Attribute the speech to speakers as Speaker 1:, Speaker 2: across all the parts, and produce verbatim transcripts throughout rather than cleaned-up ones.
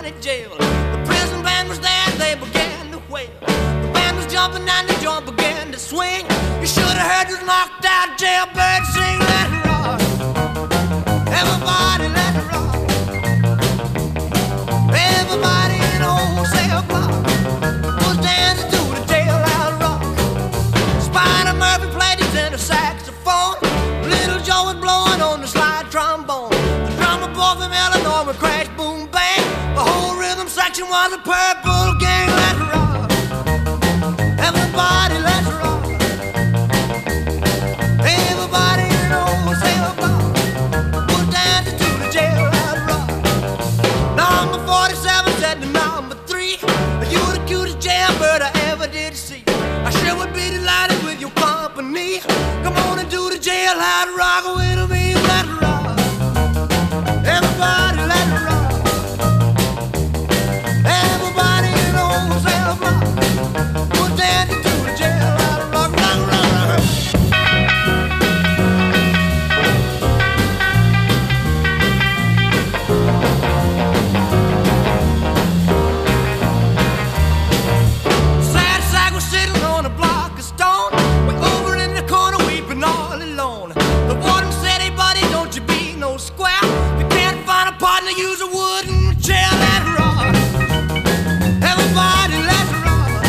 Speaker 1: County Jail. The prison band was there, they began to wail. The band was jumping and the joint began to swing. You should have heard this knocked out jailbird sing. Let it rock, everybody let it rock. Everybody in the whole cell block was dancing to the jailhouse rock. Spider Murphy played his tenor saxophone. Little Joe was blowing on the slide trombone. The drummer boy from Illinois would crash, boom, bang. The whole rhythm section was a Purple Gang. Let's rock, everybody, let's rock. Everybody in the whole cell block was dancing to the jailhouse rock. Number forty-seven said to number three, you the cutest jailbird I ever did see. I sure would be delighted with your company. Come on and do the jailhouse rock with me. Let's rock, everybody, let's rock. Everybody in the whole cell block was dancing to the jailhouse rock, rock, rock, rock. Sad sack was sitting on a block of stone, way over in the corner weeping all alone. The warden said, hey buddy, don't you be no square. If you can't find a partner, use a wooden chair. Let's rock, everybody, let's rock.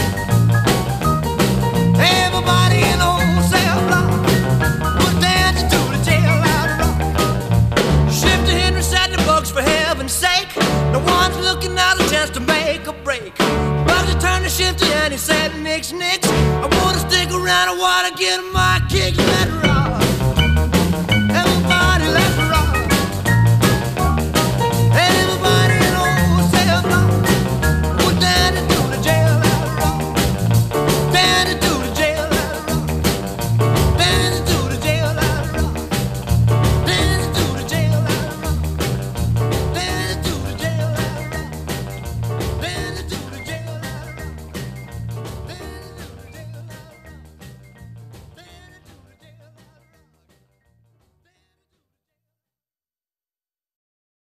Speaker 1: Everybody in the whole cell block was dancing to the jailhouse rock. Shifter Henry said the books, for heaven's sake, no one's looking out a chance to make a break. Bugsy turned to Shifter and he said, nix, nix, I wanna stick around, I wanna get my kicks. Let's rock.